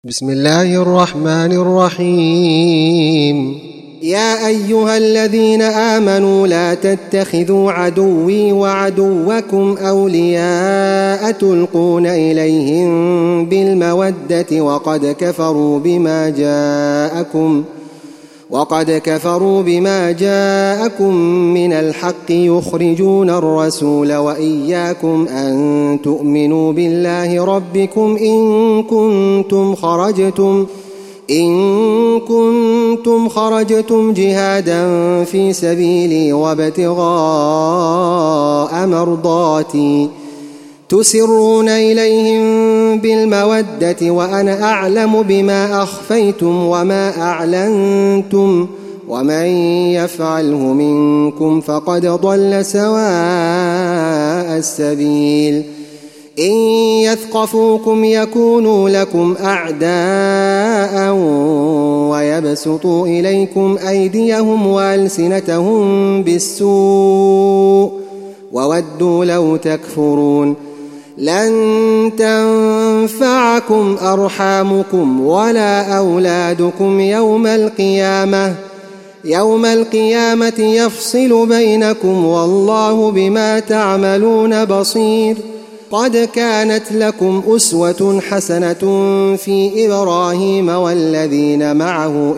بسم الله الرحمن الرحيم. يا أيها الذين آمنوا لا تتخذوا عدوي وعدوكم أولياء تلقون إليهم بالمودة وقد كفروا بما جاءكم من الحق يخرجون الرسول وإياكم أن تؤمنوا بالله ربكم إن كنتم خرجتم جهادا في سبيلي وابتغاء مرضاتي تسرون إليهم بالمودة وأنا أعلم بما أخفيتم وما أعلنتم ومن يفعله منكم فقد ضل سواء السبيل. إن يثقفوكم يكونوا لكم أعداء ويبسطوا إليكم أيديهم وألسنتهم بالسوء وودوا لو تكفرون. لن تنفعكم أرحامكم ولا أولادكم يوم القيامة يفصل بينكم والله بما تعملون بصير. قد كانت لكم أسوة حسنة في إبراهيم والذين معه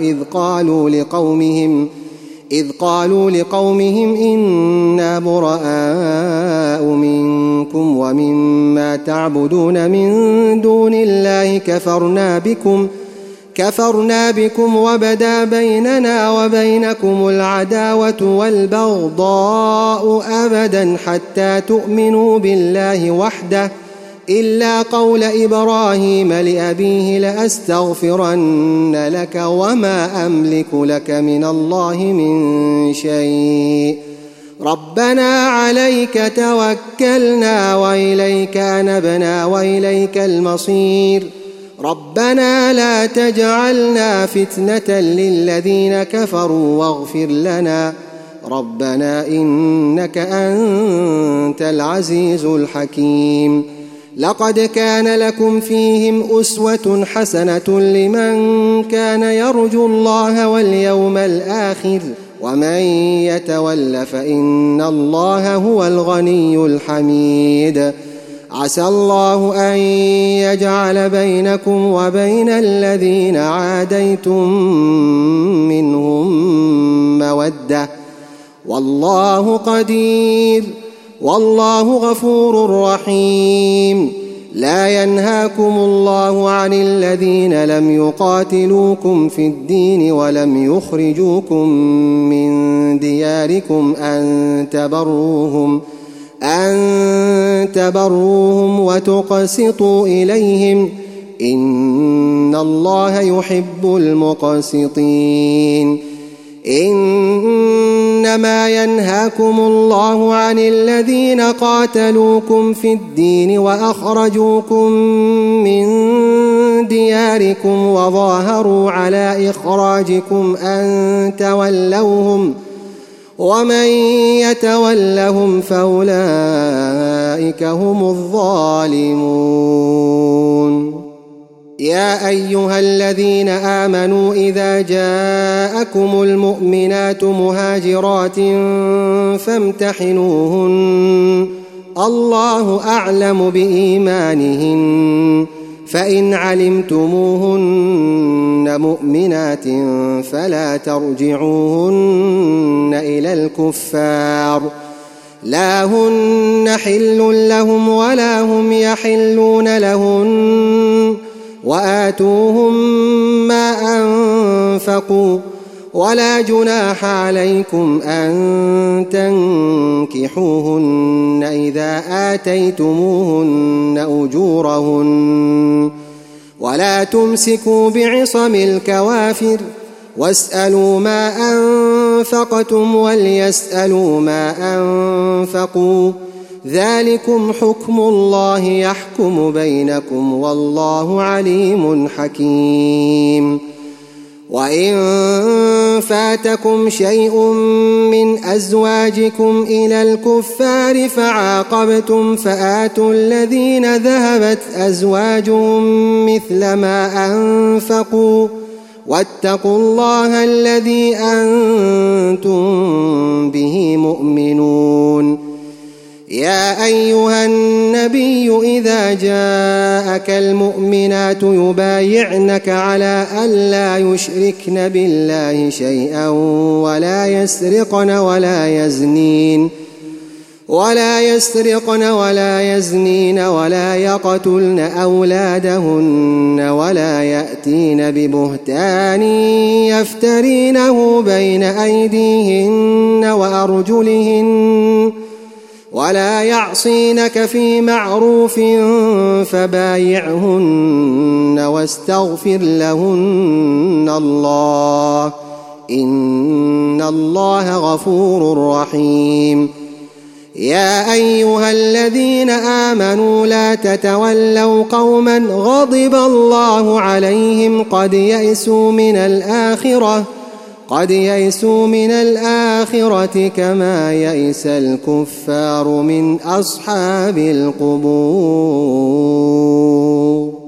إذ قالوا لقومهم إنا براء منكم ومما تعبدون من دون الله كفرنا بكم وبدا بيننا وبينكم العداوة والبغضاء أبدا حتى تؤمنوا بالله وحده إلا قول إبراهيم لأبيه لأستغفرن لك وما أملك لك من الله من شيء ربنا عليك توكلنا وإليك أنبنا وإليك المصير ربنا لا تجعلنا فتنة للذين كفروا واغفر لنا ربنا إنك أنت العزيز الحكيم. لقد كان لكم فيهم أسوة حسنة لمن كان يرجو الله واليوم الآخر ومن يتول فإن الله هو الغني الحميد. عسى الله أن يجعل بينكم وبين الذين عاديتم منهم مودة والله قدير والله غفور رحيم. لا ينهاكم الله عن الذين لم يقاتلوكم في الدين ولم يخرجوكم من دياركم أن تبروهم وتقسطوا إليهم إن الله يحب المقسطين. إنما ينهاكم الله عن الذين قاتلوكم في الدين وأخرجوكم من دياركم وظاهروا على إخراجكم أن تولوهم ومن يتولهم فأولئك هم الظالمون. يا أيها الذين آمنوا إذا جاءكم المؤمنات مهاجرات فامتحنوهن الله أعلم بإيمانهن فإن علمتموهن مؤمنات فلا ترجعوهن إلى الكفار لا هن حل لهم ولا هم يحلون لهن وآتوهم ما أنفقوا ولا جناح عليكم أن تنكحوهن إذا آتيتموهن أجورهن ولا تمسكوا بعصم الكوافر واسألوا ما أنفقتم وليسألوا ما أنفقوا ذلكم حكم الله يحكم بينكم والله عليم حكيم. وإن فاتكم شيء من أزواجكم إلى الكفار فعاقبتم فآتوا الذين ذهبت أزواجهم مثل ما أنفقوا واتقوا الله الذي أنتم به مؤمنون. يا أيها النبي إذا جاءك المؤمنات يبايعنك على ألا يشركن بالله شيئا ولا يسرقن ولا يزنين ولا يقتلن أولادهن ولا يأتين ببهتان يفترينه بين أيديهن وأرجلهن ولا يعصينك في معروف فبايعهن واستغفر لهن الله إن الله غفور رحيم. يا أيها الذين آمنوا لا تتولوا قوما غضب الله عليهم قد يئسوا من الآخرة كما يئس الكفار من أصحاب القبور.